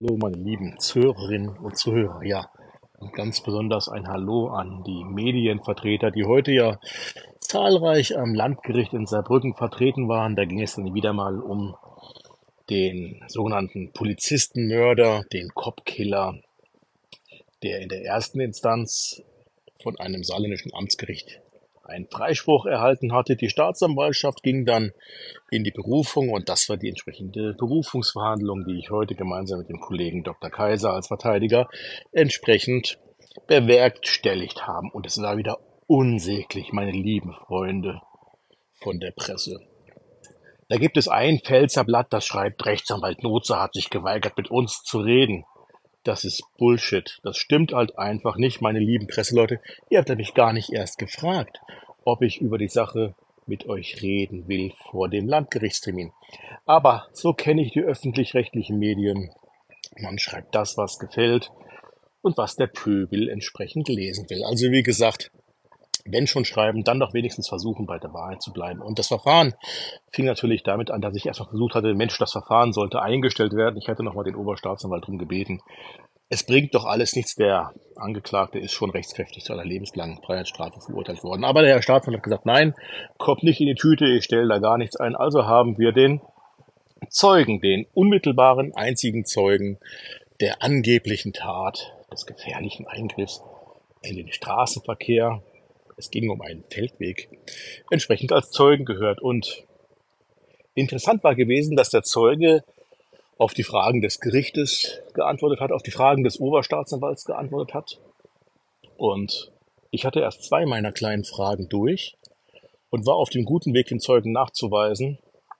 Hallo, meine lieben Zuhörerinnen und Zuhörer. Ja, und ganz besonders ein Hallo an die Medienvertreter, die heute ja zahlreich am Landgericht in Saarbrücken vertreten waren. Da ging es dann wieder mal um den sogenannten Polizistenmörder, den Cop-Killer, der in der ersten Instanz von einem saarländischen Amtsgericht einen Freispruch erhalten hatte. Die Staatsanwaltschaft ging dann in die Berufung und das war die entsprechende Berufungsverhandlung, die ich heute gemeinsam mit dem Kollegen Dr. Kaiser als Verteidiger entsprechend bewerkstelligt haben. Und es war wieder unsäglich, meine lieben Freunde von der Presse. Da gibt es ein Pfälzer Blatt, das schreibt, Rechtsanwalt Notze hat sich geweigert, mit uns zu reden. Das ist Bullshit. Das stimmt halt einfach nicht, meine lieben Presseleute. Ihr habt mich gar nicht erst gefragt, ob ich über die Sache mit euch reden will vor dem Landgerichtstermin. Aber so kenne ich die öffentlich-rechtlichen Medien. Man schreibt das, was gefällt und was der Pöbel entsprechend lesen will. Also wie gesagt, wenn schon schreiben, dann doch wenigstens versuchen, bei der Wahrheit zu bleiben. Und das Verfahren fing natürlich damit an, dass ich erstmal versucht hatte, Mensch, das Verfahren sollte eingestellt werden. Ich hatte nochmal den Oberstaatsanwalt darum gebeten. Es bringt doch alles nichts. Der Angeklagte ist schon rechtskräftig zu einer lebenslangen Freiheitsstrafe verurteilt worden. Aber der Herr Staatsanwalt hat gesagt, nein, kommt nicht in die Tüte, ich stelle da gar nichts ein. Also haben wir den Zeugen, den unmittelbaren einzigen Zeugen der angeblichen Tat des gefährlichen Eingriffs in den Straßenverkehr, es ging um einen Feldweg, entsprechend als Zeugen gehört. Und interessant war gewesen, dass der Zeuge auf die Fragen des Gerichtes geantwortet hat, auf die Fragen des Oberstaatsanwalts geantwortet hat. Und ich hatte erst zwei meiner kleinen Fragen durch und war auf dem guten Weg, dem Zeugen nachzuweisen,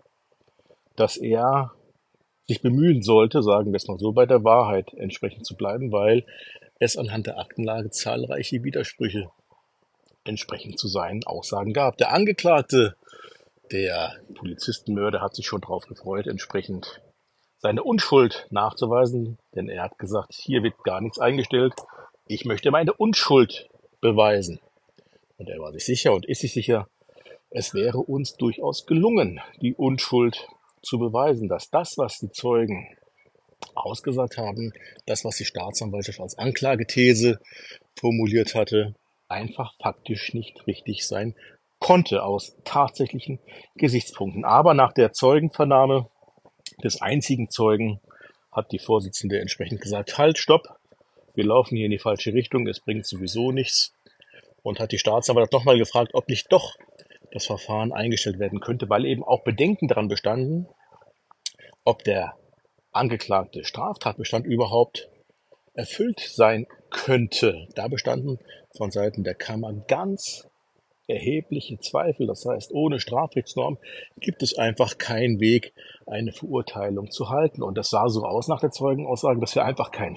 dass er sich bemühen sollte, sagen wir es mal so, bei der Wahrheit entsprechend zu bleiben, weil es anhand der Aktenlage zahlreiche Widersprüche entsprechend zu seinen Aussagen gab. Der Angeklagte, der Polizistenmörder, hat sich schon darauf gefreut, entsprechend seine Unschuld nachzuweisen, denn er hat gesagt, hier wird gar nichts eingestellt, ich möchte meine Unschuld beweisen. Und er war sich sicher und ist sich sicher, es wäre uns durchaus gelungen, die Unschuld zu beweisen, dass das, was die Zeugen ausgesagt haben, das, was die Staatsanwaltschaft als Anklagethese formuliert hatte, einfach faktisch nicht richtig sein konnte aus tatsächlichen Gesichtspunkten. Aber nach der Zeugenvernahme des einzigen Zeugen hat die Vorsitzende entsprechend gesagt, halt, stopp, wir laufen hier in die falsche Richtung, es bringt sowieso nichts. Und hat die Staatsanwaltschaft nochmal gefragt, ob nicht doch das Verfahren eingestellt werden könnte, weil eben auch Bedenken daran bestanden, ob der angeklagte Straftatbestand überhaupt erfüllt sein könnte. Da bestanden von Seiten der Kammer ganz erhebliche Zweifel. Das heißt, ohne Strafrechtsnorm gibt es einfach keinen Weg, eine Verurteilung zu halten. Und das sah so aus nach der Zeugenaussage, dass wir einfach keinen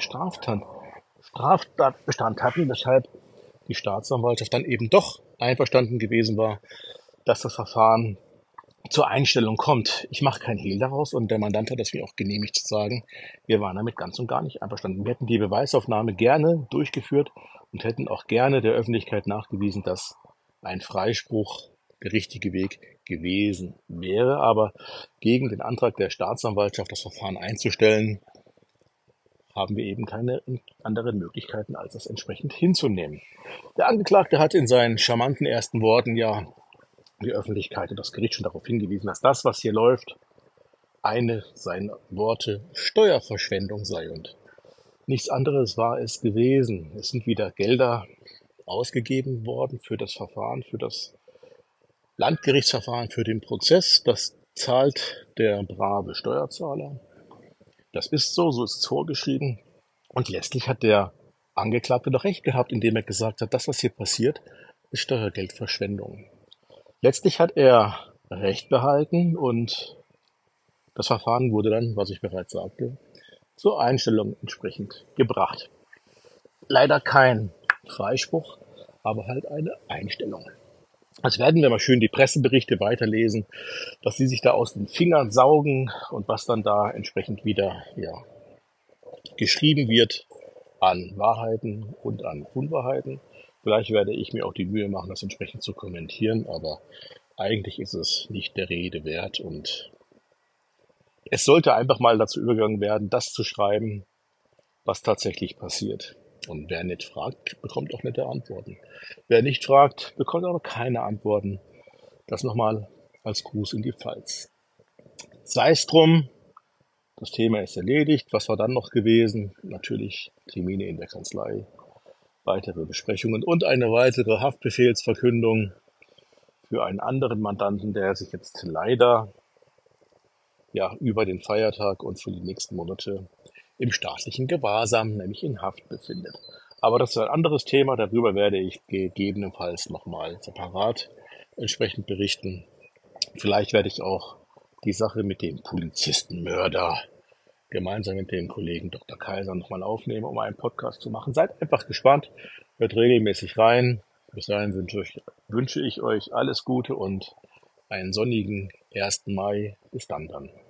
Straftatbestand hatten, weshalb die Staatsanwaltschaft dann eben doch einverstanden gewesen war, dass das Verfahren zur Einstellung kommt. Ich mache kein Hehl daraus und der Mandant hat es mir auch genehmigt zu sagen, wir waren damit ganz und gar nicht einverstanden. Wir hätten die Beweisaufnahme gerne durchgeführt und hätten auch gerne der Öffentlichkeit nachgewiesen, dass ein Freispruch der richtige Weg gewesen wäre. Aber gegen den Antrag der Staatsanwaltschaft, das Verfahren einzustellen, haben wir eben keine anderen Möglichkeiten, als das entsprechend hinzunehmen. Der Angeklagte hat in seinen charmanten ersten Worten ja die Öffentlichkeit und das Gericht schon darauf hingewiesen, dass das, was hier läuft, eine seiner Worte Steuerverschwendung sei. Und nichts anderes war es gewesen. Es sind wieder Gelder ausgegeben worden für das Verfahren, für das Landgerichtsverfahren, für den Prozess. Das zahlt der brave Steuerzahler. Das ist so, so ist es vorgeschrieben. Und letztlich hat der Angeklagte doch recht gehabt, indem er gesagt hat, das, was hier passiert, ist Steuergeldverschwendung. Letztlich hat er Recht behalten und das Verfahren wurde dann, was ich bereits sagte, zur Einstellung entsprechend gebracht. Leider kein Freispruch, aber halt eine Einstellung. Jetzt werden wir mal schön die Presseberichte weiterlesen, dass sie sich da aus den Fingern saugen und was dann da entsprechend wieder geschrieben wird an Wahrheiten und an Unwahrheiten. Vielleicht werde ich mir auch die Mühe machen, das entsprechend zu kommentieren, aber eigentlich ist es nicht der Rede wert und es sollte einfach mal dazu übergegangen werden, das zu schreiben, was tatsächlich passiert. Und wer nicht fragt, bekommt auch nette Antworten. Wer nicht fragt, bekommt aber keine Antworten. Das nochmal als Gruß in die Pfalz. Sei es drum, das Thema ist erledigt. Was war dann noch gewesen? Natürlich Termine in der Kanzlei, weitere Besprechungen und eine weitere Haftbefehlsverkündung für einen anderen Mandanten, der sich jetzt leider über den Feiertag und für die nächsten Monate im staatlichen Gewahrsam, nämlich in Haft befindet. Aber das ist ein anderes Thema, darüber werde ich gegebenenfalls nochmal separat entsprechend berichten. Vielleicht werde ich auch die Sache mit dem Polizistenmörder gemeinsam mit dem Kollegen Dr. Kaiser nochmal aufnehmen, um einen Podcast zu machen. Seid einfach gespannt, hört regelmäßig rein. Bis dahin wünsche ich euch alles Gute und einen sonnigen 1. Mai. Bis dann.